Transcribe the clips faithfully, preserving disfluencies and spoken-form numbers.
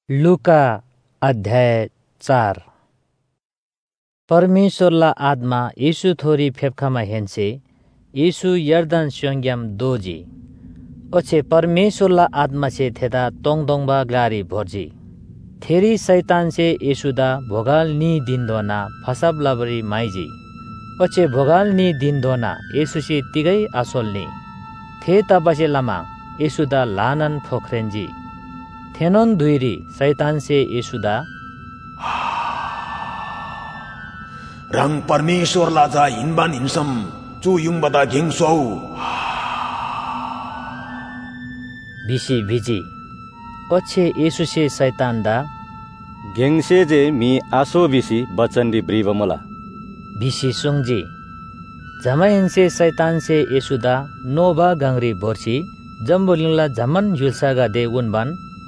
लुका अध्याय चार। परमेश्वरला आत्मा यीशु थोरी फेप्खामा हेन्से यीशु यर्दन स्योंग्याम दोजी ओछे परमेश्वरला आत्मा से थेदा तोंगदोंगबा ग्लारी भोर्जी थेरी शैतान से यीशुदा भोगाल नी दिनदोना फसाब लाबरी माइजी ओछे भोगाल नी दिनदोना यीशु से तिगै आसोलनी थे तबसे लमा यीशुदा लानन फोख्रेन्जी थेनोन दुईरी शैतान से यीशुदा रंग परमेश्वर लाजा हिनबान हिंसम चु युङबदा घेङसौ बिसी भिजी ओछे यीशु से शैतान दा घेङसे जे मी आसो बिसी बचन दी ब्रीव मोला बिसी सुंगजी जमाइन से शैतान से यीशुदा नोबा गंगरी भोर्सी जम्बुलिङला जमन युलसागा दे उनबान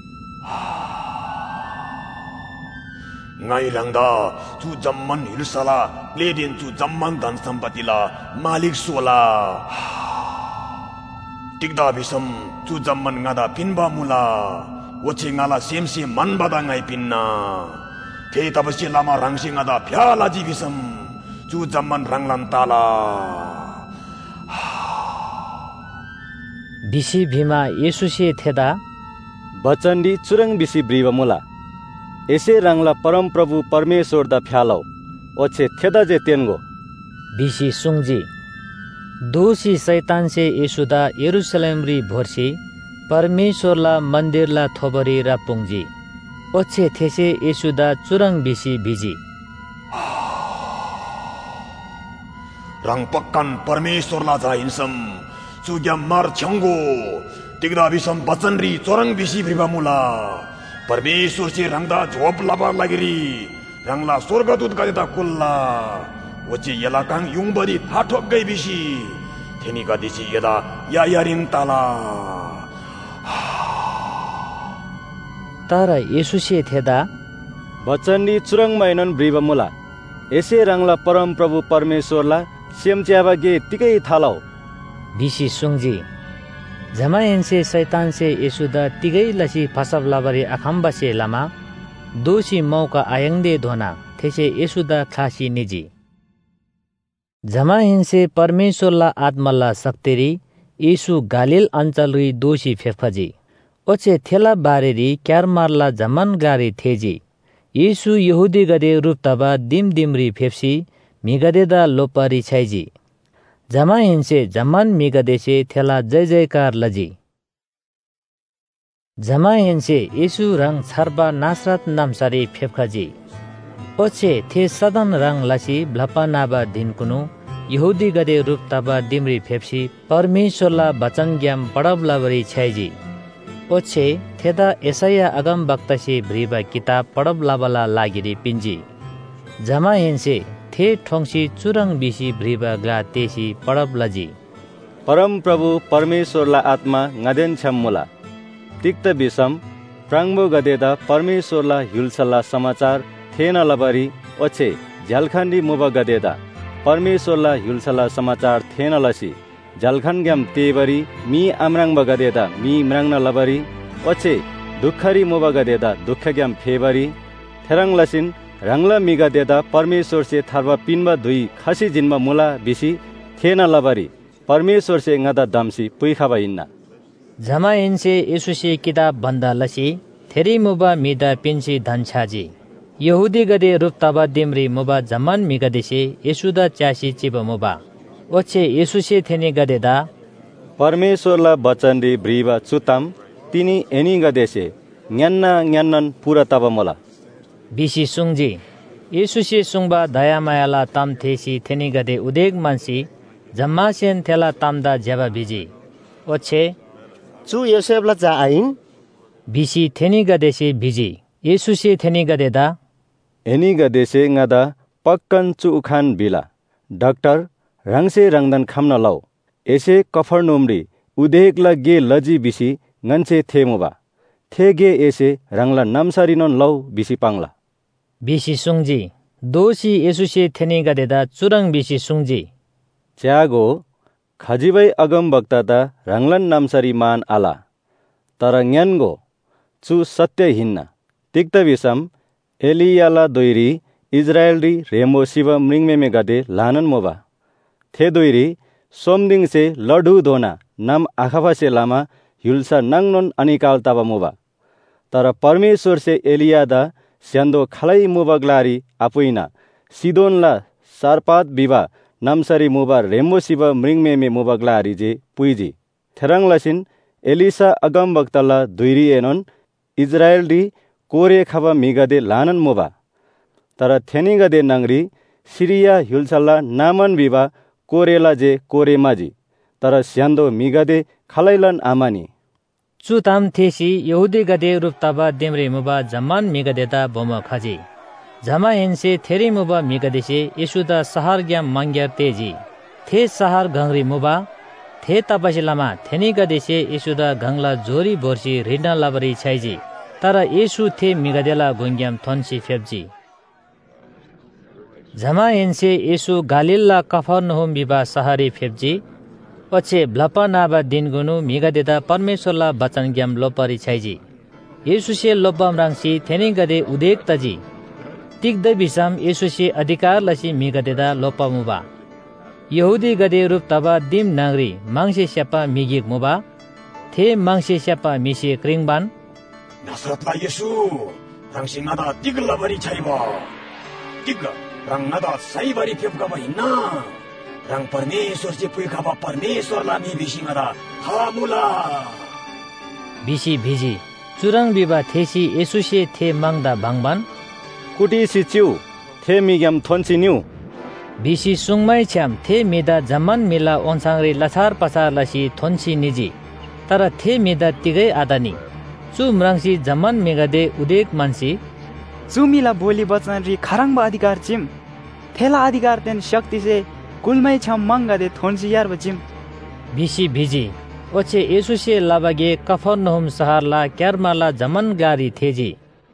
ngai rangda chu jamman hilsala ledin chu jamman dan sampatila malik sola tikda bisam chu jamman ngada pinba mula oche ngala semse man bada ngai pinna te tabasi lama rangsi ngada phyala ji bisam chu jamman ranglan tala बिसी भीमा यीशु से थेदा बचन दी चुरंग BC ब्रीव मोला ऐसे रंगला परम प्रभु परमेश्वर दा फ्यालो ओछे थेदा जे तेनगो बिसी सुंगजी दोषी शैतान से यीशुदा यरूशलेम री भोर्सी परमेश्वरला मंदिरला थोबरी रा पुंगजी ओछे थेसे यीशुदा चुरंग बिसी भिजी रंग पक्कन परमेश्वरला जा हिंसम चुग्याम मार छंगो तिगदा बिसम बचनरी चोरंग बिसी ब्रीवा मुला परमेश्वर से रंगदा झोप लाबार लागिरी रंगला स्वर्गदूत गदेता कुल्ला वचे यलाकांग युङबरी थाठोक गई बिसी थेनी गदिसी यदा यायारिन ताला तर यीशु से थेदा बचनदी चुरंग मैनन ब्रीव मोला ऐसे रंगला परम प्रभु परमेश्वरला सेमच्याबा गे तिकै थालौ बिसी सुंगजी जमाइन से शैतान से यीशुदा तिगै लसी फसब लाबरी अखम्बा से लमा दोषी मौका आयंगदे धोना थेसे यीशुदा खासी निजी जमाइन से परमेश्वरला आत्मला सक्तेरी यीशु गालिल अञ्चलरी दोषी फेफजी ओछे थेला बारेरी क्यारमारला जमन गारी थेजी यीशु यहुदी गदे रूपतबा दिम दिमरी फेप्सी मिगदेदा लोपारी छैजी जमाइन से जमन मिगदे से थेला जय जयकार लजी जमाइन से यीशु रंग छरबा नासरत नामसारी फेफखजी ओछे थे सदन रंग लसी ब्लपा नाबा दिनकुनु यहुदी गदे रूप तबा दिमरी फेप्सी परमेश्वरला वचन ज्ञाम पडब लाबरी छैजी ओछे थेदा एसाया अगम वक्ता से भ्रीबा किताब पडब लाबला लागिरी पिंजी जमाइन से थे ठोंगसी चुरंग बिसी भ्रीबा ग्ला तेसी पडब लजी परम प्रभु परमेश्वरला आत्मा ngades छम मोला तिक्त बिसम प्रांगबो गदेदा परमेश्वरला हिलसला समाचार थेन लबरी ओछे झलखण्डी मुबा गदेदा परमेश्वरला हिलसला समाचार थेन लसी झलखण्ग्याम तेबरी मी आम्रांग गदेदा मी म्रांग लबरी ओछे दुखरी मुबा गदेदा दुखग्याम फेबरी थेरंग लसिन रंगला मिगा देदा परमेश्वर से थारवा पिनबा दुई खासी जिनमा मुला बिसी थेना लबरी परमेश्वर से ngada damsi पुइखाबा इन्ना जमाइन से यीशु से किताब बन्दा लसी थेरी मुबा मिदा पिन्सी धनछाजी यहुदी गदे रूपतबा दिमरी मुबा जमन मिगदे से यीशुदा च्यासी चिब मुबा ओछे यीशु से थेनी गदेदा परमेश्वरला वचन दी ब्रीवा चुताम तिनी एनी गदे से न्यान्ना न्यान्नन पूरा तबा मोला बिसी सुंगजी यीशु से सुंगबा दया मायाला तम थेसी थेनी गदे उदेग मानसी जम्मा सेन थेला तमदा जेबा बिजी ओछे चु योसेफला जा आइन बिसी थेनी गदे से बिजी यीशु से थेनी गदेदा एनी गदे से ngada पक्कन चु उखान बिला डाक्टर रंगसे रंगदन खम्न लौ ऐसे कफरनोमरी उदेगला गे लजी बिसी ngance थेमुबा थेगे ऐसे रंगला नमसारिनन लौ बिसी पांगला बिसी सुंगजी दोषी यीशु से थेनी गदेदा चुरंग बिसी सुंगजी च्यागो खजिबै अगम वक्तादा रंगलन नामसारी मान आला तर न्यानगो चु सत्य हिन्ना तिक्त बिसम एलियाला दोइरी इजरायली रेमो शिव मृंगमेमे गदे लानन मोबा थे दोइरी सोमदिंग से लडू धोना नाम आखाफासे लामा हिल्सा नंगनोन अनिकाल ताबा मोबा तर परमेश्वर से एलियादा स्यान्दो खलाई मुबगलारी आपुइना सिदोनला सारपात बिबा नामसरी मुबा रेमो शिव मृंगमेमे मुबगलारी जे पुइजी थेरंगलासिन एलिसा अगम बक्तला दुइरी एनोन इजरायली कोरे खाबा मिगदे लानन मोबा तर थेनिगदे नंगरी सिरिया हिल्सला नामन बिबा कोरेला जे कोरे माजी तर स्यान्दो मिगदे खलैलन आमानी चुताम थेसी यहुदी गदे रूपताबा देमरे मुबा जमान मिगदेता बोम खजी जमा हेन्से थेरी मुबा मिगदेसे यसुदा सहर ग्याम मंग्या तेजी थे सहर गंगरी मुबा थे तपसिलामा थेनी गदेसे यसुदा गंगला जोरी बोर्सी रिना लाबरी छैजी तर यसु थे मिगदेला गुंग्याम थोन्सी फेब्जी जमा हेन्से यसु गालिल्ला कफरनहुम बिबा सहरी फेब्जी पछि ब्लपा नाबा दिन गुनु मिगदेदा परमेश्वरला बचन ग्याम लोपरी छैजी येसुसे लोपम रांसी थेनी गदे उदेक तजी तिग्द बिसम येसुसे अधिकार लसी मिगदेदा लोपमुबा यहुदी गदे रूप तबा दिम नांगरी मांगसे स्यापा मिगिक मुबा थे मांगसे स्यापा मिसे क्रिंगबान 나사렛라 예수 당신나다 띠글라버리 차이바 띠글 랑나다 사이바리 펴가바 있나 랑 परमेश्वर से पुई खाबा परमेश्वरला मी बिसिङदा हामुला बिसी भिजी चुरङ बिबा थेसी येसुसे थे मांगदा भाङबान कुटी सिच्यु थे मिग्याम थोन्सी न्यू बिसी सुङमै छ्याम थे मिदा जमन मिला ओन्साङरी लछार पछार लसी थोन्सी निजी तर थे मिदा तिगै आदानी चु म्राङसी जमन मेगदे उदेक मानसी चुमिला बोली बचन री खराङबा अधिकार चिम थेला अधिकार तेन शक्ति से कुलमै छम मंगदे थोन्सी यार बचिम बिसी भिजी ओछे येसुसे लाबागे कफरनहुम शहरला क्यारमाला जमन गारी थेजी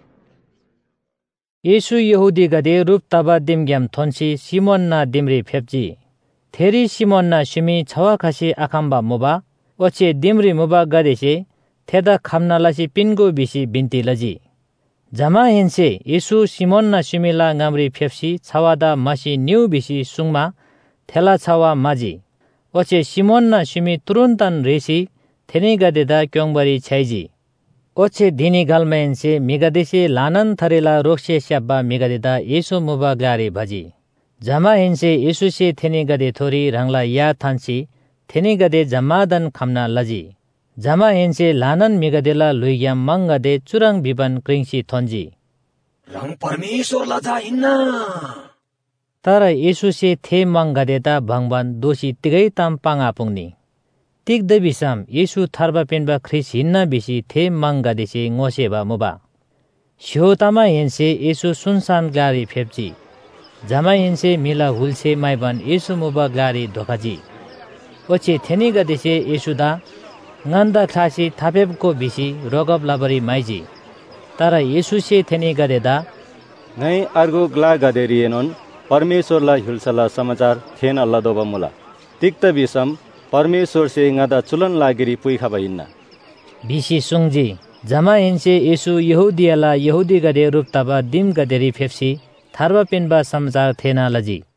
येसु यहुदी गदे रूप तबा दिमग्याम थोन्सी सिमोनना दिमरी फेप्जी थेरी सिमोनना सिमी छवा खासी आखाम्बा मोबा ओछे दिमरी मोबा गदेसे थेदा खामनालासी पिन्गो बिसी बिन्ती लजी जमा हेन्से येसु सिमोनना सिमिला गामरी फेप्सी छवादा मासी न्यू बिसी सुङमा थेला छावा माजी ओछे सिमोनना सिमी तुरुन्तन रेसी थेनी गदेदा क्योङबरी छैजी ओछे दिनी गालमेन्से मिगदेसे लानन थरेला रोक्से स्याब्बा मिगदेदा येसु मुबा ग्लारी भजी जमा हेन्से येसुसे थेनी गदे थोरी रंगला या थान्सी थेनी गदे जमादन खामना लजी जमा हेन्से लानन मिगदेला लुइग्याम मंगदे चुरङ बिबन क्रिङसी थोन्जी रङ परमेश्वरला जाइन्ना तर येसुसे थे मंगदेता भङबान दोषी तिगै ताम पाङा पुग्नी तिग्द बिसम येसु थर्बा पेन्बा ख्रिस हिन्ना बिसी थे मंगदेसे ngोसेबा मुबा स्योतामा हेन्से येसु सुनसान ग्लारी फेप्ची जमा हेन्से मिला हुल्से माइबान येसु मुबा ग्लारी धोखाजी ओछे Theni गदेसे येसुदा nganda clasi thapep ko bisi rogab labari maiji tara yesu se theni gadeda ngai argo gla gaderiyenon परमेश्वरला हिल्सला समाचार थेन अल्लाह दोबा मुला तिक्त बिसम परमेश्वर से ngada चुलन लागिरी पुई खाबा हिन्ना बिसी सुङजी जमा हेन्से येसु यहुदियाला यहुदी गदे रूप तबा दिम गदेरी फेप्सी थार्बा पेन्बा समाचार थेना लजी